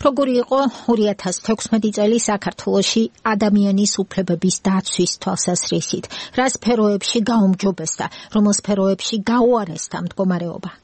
Როგორი იყო 2016 წელი საქართველოში ადამიანის უფლებების დაცვის თვალსაზრისით? რა სფეროებში გაუმჯობესდა, რომელ სფეროებში გაუარესდა მდგომარეობა?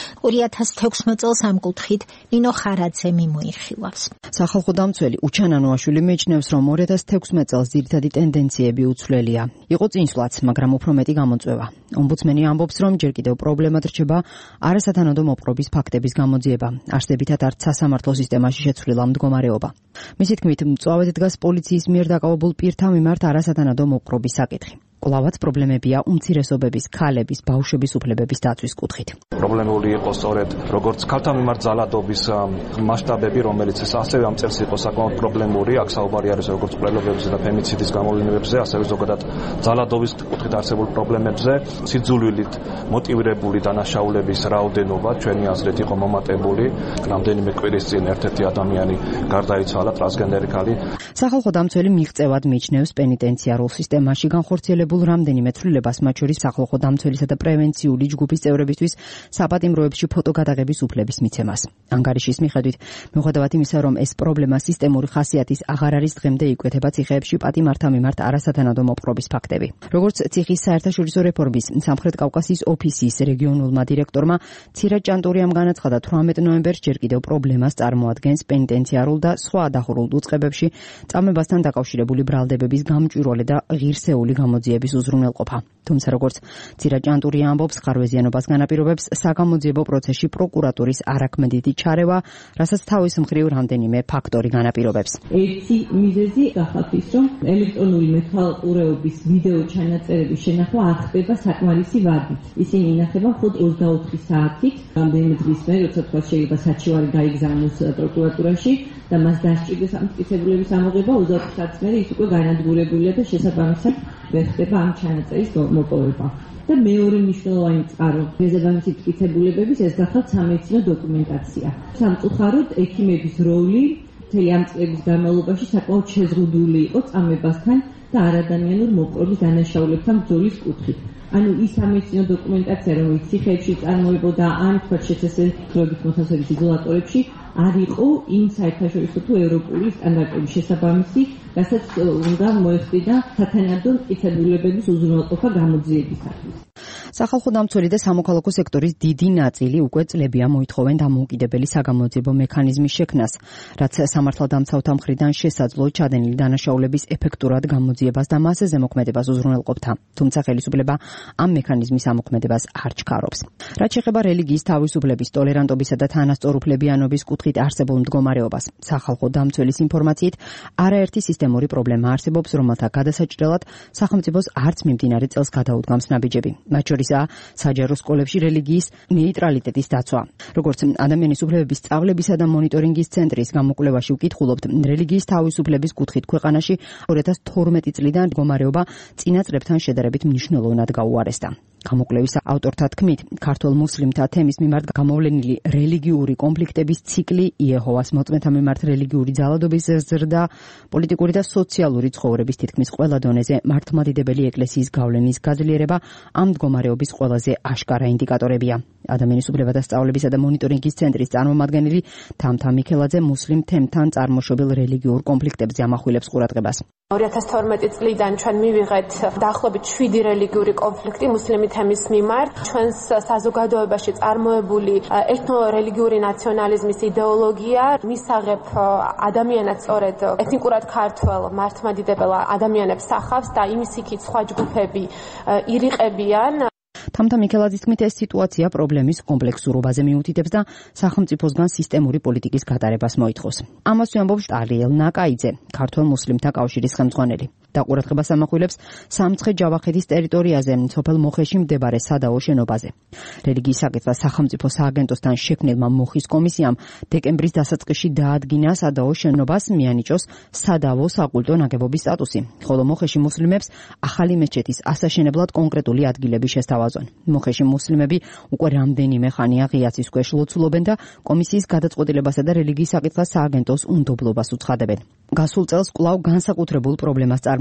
2016 წელს ამ კუთხით ნინო ხარაძე მიმოიხილავს. სახალხო დამცველი უჩანანოაშვილი მეჩნევს, რომ 2016 წელს ძირითადი ტენდენციები უცვლელია. იყო წინსვლაც, მაგრამ უფრო მეტი გამოწვევა. ომბუდსმენი ამბობს, რომ ჯერ კიდევ პრობლემად რჩება არასათანადო მოპყრობის ფაქტების გამოძიება. არსებითად არც სასამართლო სისტემაში შეცვლილა მდგომარეობა. მისი თქმით, მწვავედ დგას პოლიციის მიერ დაკავებულ პირთა მიმართ არასათანადო მოპყრობის საკითხი. კლავაც პრობლემებია უმცირესობების, ქალების, ბავშვების უფლებების დაცვის კუთხით. პრობლემური იყო სწორედ როგორც ქალთა მიმართ ძალადობის მასშტაბები, რომელიც ასევე ამ წელს იყო საკმაოდ პრობლემური, აქ საუბარი არის როგორც მკვლელობებზე და ფემიციდის გამოვლენებზე, ასევე ზოგადად ძალადობის კუთხით არსებულ პრობლემებზე. სიძულვილით მოტივირებული დანაშაულების რაოდენობა ჩვენი აზრით იყო მომატებული. რამდენიმე კვირის წინ ერთ-ერთი ადამიანი გარდაიცვალა, ტრანსგენდერი ქალი. სახალხო დამცველი მიღწევად მიიჩნევს პენიტენციარულ სისტემაში განხორციელებულ რამდენიმე ცვლილებას, მათ შორის სახალხო დამცველისა და პრევენციული ჯგუფის წევრებისთვის საპატიმროებში ფოტოგადაღების უფლების მიცემას. ანგარიშის მიხედვით, მიუხედავად იმისა, რომ ეს პრობლემა სისტემური ხასიათის აღარ არის, დღემდე იკვეთება ციხეებში პატიმართა მიმართ არასათანადო მოპყრობის ფაქტები. როგორც ციხის საერთაშორისო რეფორმის სამხრეთ კავკასიის ოფისის რეგიონულმა დირექტორმა ცირა ჭანტურიამ განაცხადა, 18 ნოემბერს ჯერ კიდევ პრობლემას წარმოადგენს პენიტენციარულ და სხვა დახურულ უწყებებში წამებასთან დაკავშირებული ბრალდებების გამჭვირვალე და ღირსეული გამოძიების უზრუნველყოფა. თუმცა როგორც ცირა ჭანტურია ამბობს, ხარვეზიანობას განაპირობებს საგამოძიებო პროცესში პროკურატურის არაქმედითი ჩარევა, რასაც თავის მხრივ რამდენიმე ფაქტორი განაპირობებს. ერთი მიზეზი გახავთ ის, რომ ელექტრონული მეთვალყურეობის ვიდეო ჩანაწერების შენახვა არ ხდება საკმარისი ვადით. ისინი ინახება მხოლოდ 24 საათით, რამდენიმე დღის მერე, როცა თქვა შეიძლება საჩივარი გაიგზავნოს პროკურატურაში და მას დასჭირდეს ამ მტკიცებულების ამოღება, 24 საათის მერე ის უკვე განადგურებულია და შესაბამისად ვერ ხდება ამ ჩანაწერის მოპოვება. და მეორე მნიშვნელოვანი წყარო შესაბამისი მტკიცებულებების ეს გახლავთ სამედიცინო დოკუმენტაცია. სამწუხაროდ ექიმების როლი მთელი ამ წლების განმავლობაში საკმაოდ შეზღუდული იყო წამებასთან და არადამიანურ მოპყრობის დანაშაულებთან ბრძოლის კუთხით. ანუ ის სამედიცინო დოკუმენტაცია, რომელიც ციხეებში წარმოებოდა ან თქვა შესაძლებლობით მოთავსების იზოლატორებში, არ იყო იმ საერთაშორისო თუ ევროპული სტანდარტების შესაბამისი, რასაც უნდა მოეხდინა სათანადო მტკიცებულებების უზრუნველყოფა გამოძიებისათვის. სახალხო დამცველი და სამოქალაქო სექტორის დიდი ნაწილი უკვე წლებია მოითხოვენ დამოუკიდებელი საგამოძიებო მექანიზმის შექმნას, რაც სამართალდამცავთა მხრიდან შესაძლო ჩადენილი დანაშაულების ეფექტურად გამოძიებას და მასზე ზემოქმედებას უზრუნველყოფდა. თუმცა ხელისუფლება ამ მექანიზმის ამოქმედებას არ ჩქარობს. რაც შეეხება რელიგიის თავისუფლების, ტოლერანტობისა და თანასწორუფლებიანობის კუთხით არსებულ მდგომარეობას, სახალხო დამცველის ინფორმაციით, არაერთი სისტემური პრობლემა არსებობს, რომელთა გადასაჭრელად სახელმწიფოს არც მიმდინარე წელს გადაუდგამს ნაბიჯები. მათ შორისაა საჯარო სკოლებში რელიგიის ნეიტრალიტეტის დაცვა. როგორც ადამიანის უფლებების სწავლებისა და მონიტორინგის ცენტრის გამოკვლევაში ვკითხულობთ, რელიგიის თავისუფლების კუთხით ქვეყანაში 2012 წლიდან მდგომარეობა წინა წლებთან შედარებით მნიშვნელოვნად გაუარესდა. გამოკვლევის ავტორთა თქმით, ქართველ მუსლიმთა თემის მიმართ გამოვლენილი რელიგიური კონფლიქტების ციკლი, იეჰოვას მოწმეთა მიმართ რელიგიური ძალადობის ზრდა, პოლიტიკური და სოციალური ცხოვრების თითქმის ყველა დონეზე მართლმადიდებელი ეკლესიის გავლენის გაძლიერება ამ მდგომარეობის ყველაზე აშკარა ინდიკატორებია. ადამიანის უფლებათა სწავლებისა და მონიტორინგის ცენტრის წარმომადგენელი თამთა მიქელაძე მუსლიმ თემთან წარმოშობილ რელიგიურ კონფლიქტებზე ამახვილებს ყურადღებას. 2012 წლიდან ჩვენ მივიღეთ დაახლოებით 7 რელიგიური კონფლიქტი მუსლიმი თემის მიმართ. ჩვენს საზოგადოებაში წარმოებული ეთნო-რელიგიური ნაციონალიზმის იდეოლოგია მისაღებ ადამიანად სწორედ ეთნიკურად ქართველ მართლმადიდებელ ადამიანებს ახავს და იმის იქით სხვა ჯგუფები ირიყებიან. თამთა მიქელაძის თქმით, ეს სიტუაცია პრობლემის კომპლექსურობაზე მიუთითებს და სახელმწიფოსგან სისტემური პოლიტიკის გატარებას მოითხოვს. ამას ამბობს ტალიელ ნაკაიძე, ქართველ მუსლიმთა კავშირის ხელმძღვანელი. და ყურადღებას ამახვილებს სამცხე-ჯავახეთის ტერიტორიაზე, სოფელ მოხეში მდებარე სადაო შენობაზე. რელიგიის საკითხთა სახელმწიფო სააგენტოსთან შექმნილმა მოხის კომისიამ დეკემბრის დასაწყისში დაადგინა სადაო შენობას მიანიჭოს სადაო საკულტო ნაგებობის სტატუსი, ხოლო მოხეში მუსლიმებს ახალი მეჩეთის ასაშენებლად კონკრეტული ადგილები შესთავაზონ. მოხეში მუსლიმები უკვე რამდენიმე ხანია ღიაცის ქვეშ ლოცულობენ და კომისიის გადაწყვეტილებასა და რელიგიის საკითხთა სააგენტოს უნდობლობას უცხადებენ. გასულ წელს კვლავ განსაკუთრებულ პრობლემას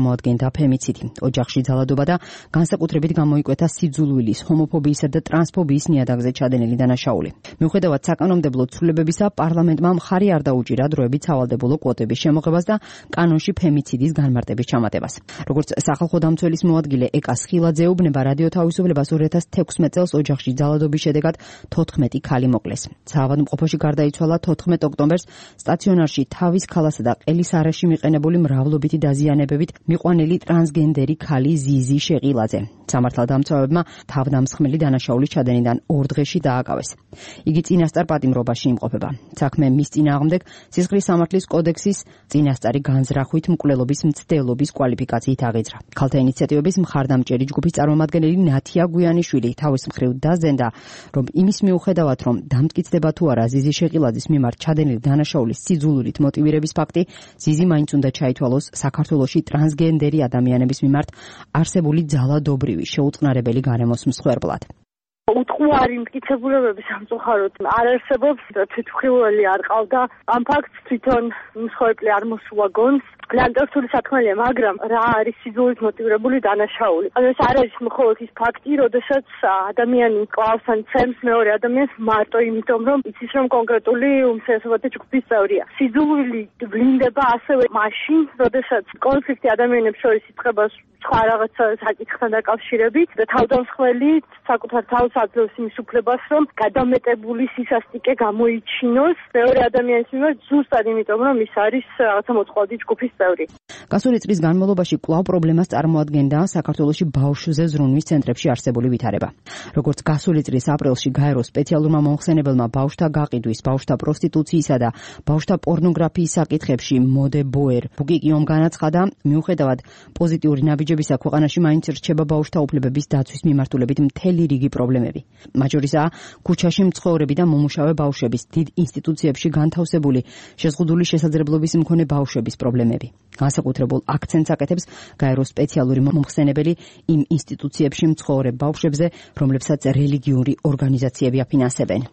წარმოადგენდა ფემიციდი, ოჯახში ძალადობა და განსაკუთრებით გამოიკვეთა სიძულვილის, ჰომოფობიისა და ტრანსფობიის ნიადაგზე ჩადენილი დანაშაული. მიუხედავად საკანონმდებლო ცვლილებებისა, პარლამენტმა მხარი არ დაუჭირა დროებით სავალდებულო კვოტების შემოღებას და კანონში ფემიციდის განმარტების ჩამატებას. როგორც სახალხო დამცველის მოადგილე ეკას ხილაძე ეუბნება, რადიო თავისუფლებას 2016 წელს ოჯახში ძალადობის შედეგად 14 ქალი მოკლეს. საავადმყოფოში გარდაიცვალა 14 ოქტომბერს სტაციონარში თავის ქალასა და ყელის არეში მიყენებული მრავლობითი დაზიანებებით მიყვანილი ტრანსგენდერი ქალი ზიზი შეყილაძე. სამართალდამცავებმა თავდამსხმელი დანაშაულის ჩადენიდან 2 დღეში დააკავეს. იგი წინასწარ პატიმრობაში იმყოფება. საქმე მის წინააღმდეგ სისხლის სამართლის კოდექსის წინასწარი განზრახვით მკვლელობის მცდელობის კვალიფიკაციით აღიძრა. ქალთა ინიციატივების მხარდამჭერი ჯგუფის წარმომადგენელი ნათია გვიანიშვილი თავის მხრივ დაძენდა, რომ იმის მიუხედავად, რომ დამტკიცდება თუ არა ზიზი შეყილაძის მიმართ ჩადენილი დანაშაულის სიძულვილით მოტივირების ფაქტი, ზიზი მაინც უნდა ჩაითვალოს საქართველოში ტრანსგენდერი ადამიანების მიმართ არსებული ძალადობრივი შეუწყნარებელი გარემოს მსხვერპლად. უტყუარი მტკიცებულებების სამწუხაროდ არ არსებობს, თვითმხილველი არ ყავდა. ამ ფაქტს თვითონ მსხვერპლი არ მოსულა გონს. ლანდორფული საქმეა, მაგრამ რა არის სიძულით მოტივირებული დანაშაული? ეს არ არის მხოლოდ ის ფაქტი, როდესაც ადამიანი კლავს ან ცემს მეორე ადამიანს მარტო იმიტომ, რომ იცის, რომ კონკრეტული უმცირესობათა ჯგუფის წევრია. სიძულვილი ვლინდება ასევე მაშინ, როდესაც კონფლიქტი ადამიანებს შორის იწყება სხვა რაღაცა საკითხთან დაკავშირებით და თავდამსხმელი საკუთარ თავს აძლევს იმის უფლებას, რომ გადამეტებული სისასტიკე გამოიჩინოს მეორე ადამიანის მიმართ ზუსტად იმიტომ, რომ ის არის რაღაცა მოწყვლადი ჯგუფის წევრი. გასული წლის განმავლობაში კვლავ პრობლემას წარმოადგენდა საქართველოში ბავშვზე ზრუნვის ცენტრებში არსებული ვითარება. როგორც გასული წლის აპრილში გაერო სპეციალურმა მომხსენებელმა ბავშვთა გაყიდვის, ბავშვთა პროსტიტუციისა და ბავშვთა პორნოგრაფიის საკითხებში მოდე ბოერ ბუკიკიომ განაცხადა, მიუხედავად პოზიტიური ნაბიჯებისა, ქვეყანაში მაინც რჩება ბავშვთა უფლებების დაცვის მიმართულებით მთელი რიგი პრობლემები. მათ შორისაა ქუჩაში მცხოვრები და მომუშავე ბავშვების, დიდ ინსტიტუციებში განთავსებული შეზღუდული შესაძლებლობის მქონე ბავშვების პრობლემები. განსაკუთრებულ აქცენტს აკეთებს გაერო სპეციალური მომხსენებელი იმ ინსტიტუციებში მცხოვრებ ბავშვებზე, რომლებსაც რელიგიური ორგანიზაციები აფინანსებენ.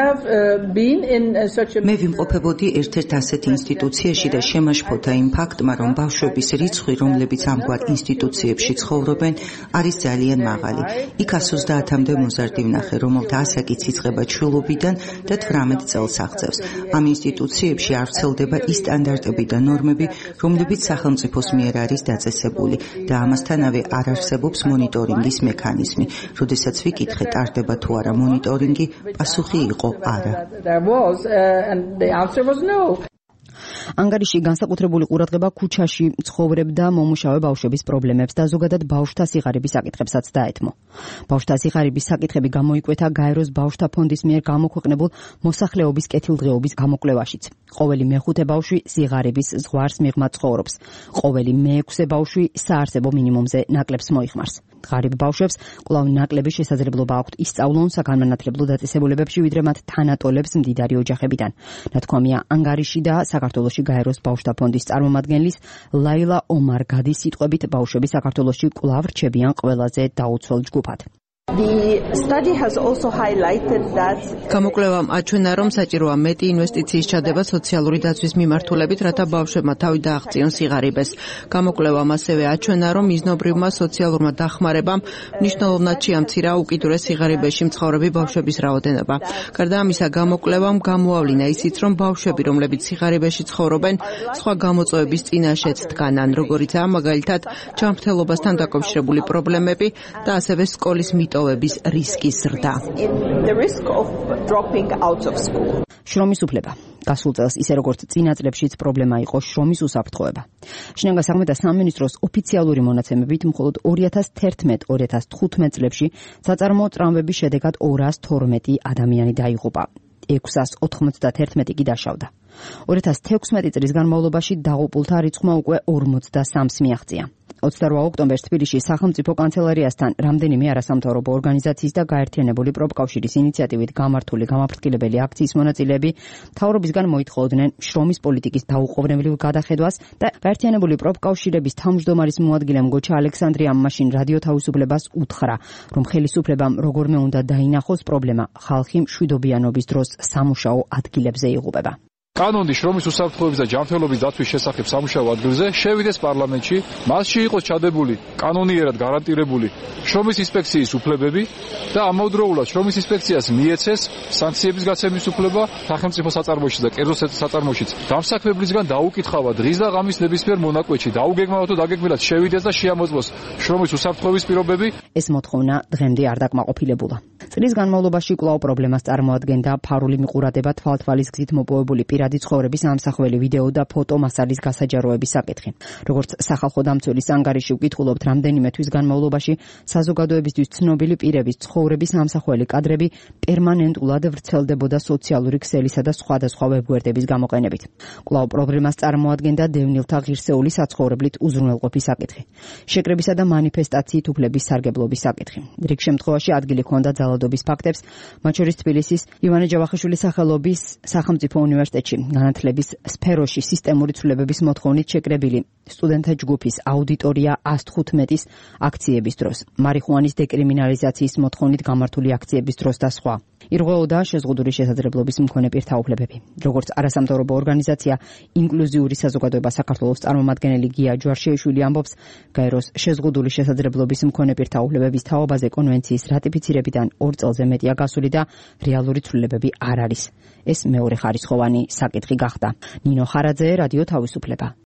მე ვიმყოფებოდი ერთ-ერთ ასეთ ინსტიტუციაში და შემაშფოთა იმ ფაქტმა, რომ ბავშვების რიცხვი, რომლებიც ამგვარ ინსტიტუციებში ცხოვრობენ, არის ძალიან მაღალი. იქ 130-მდე მოზარდი ვნახე, რომელთა ასაკიც იწყება ჩვილობიდან და 18 წელს აღწევს. ამ ინსტიტუციებში არ ვრცელდება ის სტანდარტები და ნორმები, რომლებიც სახელმწიფოს მიერ არის დაწესებული და ამასთანავე არ არსებობს მონიტორინგის მექანიზმი. როდესაც ვიკითხე, ტარდება თუ არა მონიტორინგი, პასუხი იყო არა. ანგარიში განსაკუთრებული ყურადღება ქუჩაში მცხოვრებ და მომუშავე ბავშვების პრობლემებს და ზოგადად ბავშვთა სიღარიბის საკითხებსაც დაეთმო. ბავშვთა სიღარიბის საკითხები გამოიკვეთა გაეროს ბავშვთა ფონდის მიერ გამოქვეყნებულ მოსახლეობის კეთილდღეობის გამოკვლევაშიც. ყოველი მეხუთე ბავშვი სიღარიბის ზღვარს მიღმა ცხოვრობს. ყოველი მეექვსე ბავშვი საარსებო მინიმუმზე ნაკლებს მოიხმარს. ღარიბ ბავშვებს კვლავ ნაკლები შესაძლებლობა აქვთ ისწავლონ საგანმანათლებლო დაწესებულებებში, ვიდრე მათ თანატოლებს მდიდარი ოჯახებიდან. ნათქვამია ანგარიში და საქართველოში გაეროს ბავშვთა ფონდის წარმომადგენლის ლაილა ომარგადის სიტყვებით, ბავშვები საქართველოში კვლავ რჩებიან ყველაზე დაუცველ ჯგუფად. გამოკვლევამ აჩვენა, რომ საჭიროა მეტი ინვესტიციის ჩადება სოციალური დაცვის მიმართულებით, რათა ბავშვებმა თავი დააღწიონ სიღარიბეს. გამოკვლევამ ასევე აჩვენა, რომ მიზნობრივმა სოციალურმა დახმარებამ მნიშვნელოვნად შეამცირა უკიდურეს სიღარიბეში მცხოვრები ბავშვების რაოდენობა. გარდა ამისა, გამოკვლევამ გამოავლინა ისიც, რომ ბავშვები, რომლებიც სიღარიბეში ცხოვრობენ, სხვა გამოწვევების წინაშეც დგანან, როგორიცაა მაგალითად ჯანმრთელობასთან დაკავშირებული პრობლემები და ასევე სკოლის მიტოვების რისკის ზრდა. შრომის უფლება. გასულ წელს ისე როგორც წინა წლებშიც პრობლემა იყო შრომის უსაფრთხოება. შინაგან საქმეთა სამინისტროს ოფიციალური მონაცემებით მხოლოდ 2011-2015 წლებში საწარმოო ტრამვების შედეგად 212 ადამიანი დაიღუპა. 691 კი დაშავდა. 2016 წლის განმავლობაში დაღუპულთა რიცხვმა უკვე 43-ს მიაღწია. 28 ოქტომბერს თბილისში სახელმწიფო კანცელარიასთან რამდენიმე არასამთავრობო ორგანიზაციის და გაერთიანებული პროფკავშირის ინიციატივით გამართული გამაფრთხილებელი აქციის მონაწილეები მთავრობისგან მოითხოვდნენ შრომის პოლიტიკის დაუყოვნებლივ გადახედვას და გაერთიანებული პროფკავშირების თავმჯდომარის მოადგილემ გოჩა ალექსანდრიამ მაშინ რადიო თავისუფლებას უთხრა, რომ ხელისუფლებამ როგორმე უნდა დაინახოს პრობლემა, ხალხი მშვიდობიანობის დროს სამუშაო ადგილებზე იღუპება. კანონი შრომის უსაფრთხოების და ჯანმრთელობის დაცვის შესახებ სამუშაო ადგილზე შევიდეს პარლამენტში, მასში იყოს ჩადებული კანონიერად გარანტირებული შრომის ინსპექციის უფლებები და ამავდროულად შრომის ინსპექციას მიეცეს სანქციების გაცემის უფლება სახელმწიფო საწარმოშიც და კერძო საწარმოშიც დამსაქმებლისგან დაუკითხავა დღის და ღამის ნებისმიერ მონაკვეთში დაუგეგმავად თუ დაგეგმილად შევიდეს და შეამოწმოს შრომის უსაფრთხოების პირობები. ეს მოთხოვნა დღემდე არ დაკმაყოფილებულა. წლის განმავლობაში კვლავ პრობლემას წარმოადგენდა ფარული მიყურადება თვალთვალის გზით მოპოვებული პირადი ცხოვრების ამსახველი ვიდეო და ფოტო მასალის გასაჯაროების საკითხი. როგორც სახალხო დამცველის ანგარიში ვკითხულობთ, რამდენიმე თვის განმავლობაში საზოგადოებისთვის ცნობილი პირების ცხოვრების ამსახველი კადრები პერმანენტულად ვრცელდებოდა სოციალური ქსელისა და სხვადასხვა ვებგვერდების გამოყენებით. კვლავ პრობლემას წარმოადგენდა დევნილთა ღირსეული საცხოვრებლით უზრუნველყოფის საკითხი. შეკრებისა და მანიფესტაციით უფლების სარგებლობის საკითხი. რიგ შემთხვევაში ადგილი ჰქონდა ძალადობის ფაქტებს, მათ შორის თბილისის ივანე ჯავახიშვილის სახელობის სახელმწიფო უნივერსიტეტში განათლების სფეროში სისტემური ცვლილებების მოთხოვნით შეკრებილი სტუდენტთა ჯგუფის აუდიტორია 115-ის აქციების დროს, მარიხუანის დეკრიმინალიზაციის მოთხოვნით გამართული აქციების დროს და სხვა. ირღვეოდა შეზღუდული შესაძლებლობის მქონე პირთა უფლებები. როგორც არასამთავრობო ორგანიზაცია ინკლუზიური საზოგადოება საქართველოს წარმომადგენელი გია ჯვარშიშვილი ამბობს, გაეროს შეზღუდული შესაძლებლობის მქონე პირთა უფლებების თაობაზე კონვენციის რატიფიცირებიდან 2 წელზე მეტია გასული და რეალური ცვლილებები არ არის. ეს მეორე ხარისხოვანი საკითხი გახდა. ნინო ხარაძე, რადიო თავისუფლება.